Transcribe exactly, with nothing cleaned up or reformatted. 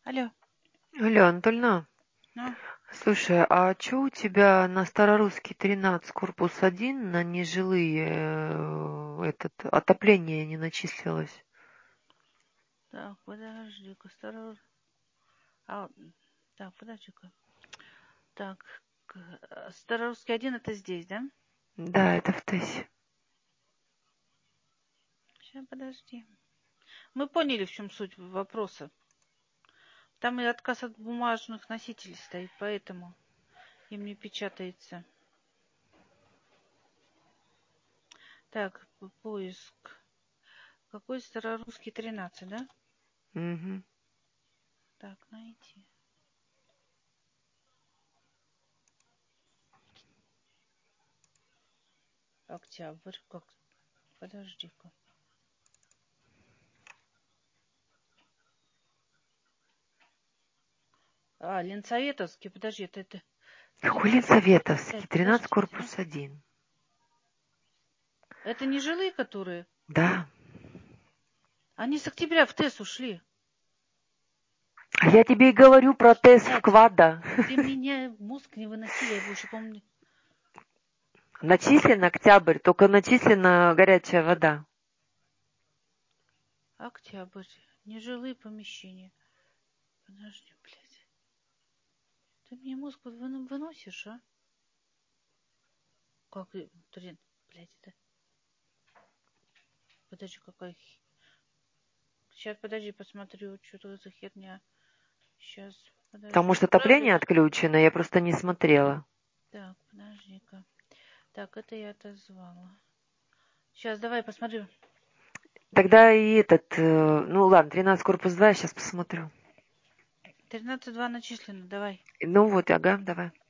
Алло. Алло, Анатольна, Ну, слушай, а чё у тебя на Старорусский тринадцать, корпус один, на нежилые э, этот, отопление не начислилось? так, подожди-ка, осторожно. А, так, подожди-ка. Так, к- э, Старорусский один это здесь, да? Да, это в ТЭСе. Сейчас, подожди. Мы поняли, в чем суть вопроса. Там и отказ от бумажных носителей стоит, поэтому им не печатается. Так, п- поиск. Какой Старорусский тринадцать, да? Угу. Так, найти. Октябрь, как? Подожди-ка. А, Ленсоветовский, подожди, это, это Какой тринадцать, Ленсоветовский? пять, тринадцать, подождите, а? корпус один. Это не жилые, которые? Да. Они с октября в ТЭС ушли. А я тебе и говорю про ТЭС Блядь, вклада. ты меня мозг не выносили, я больше помню. Начислен октябрь, только начислена горячая вода. Октябрь. Нежилые помещения. Подожди, блядь. Ты мне мозг вы- выносишь, а? Как, и- блин, блядь, это... Подожди, какая... хи- Сейчас, подожди, посмотрю, что за херня. Сейчас, Там, подожди. может, Правда? отопление отключено, я просто не смотрела. Так, подожди-ка. Так, это я отозвала. Сейчас, давай посмотрю. Тогда и этот, э, ну ладно, тринадцать, корпус два, я сейчас посмотрю. тринадцать два начислено, давай. Ну вот, ага, давай.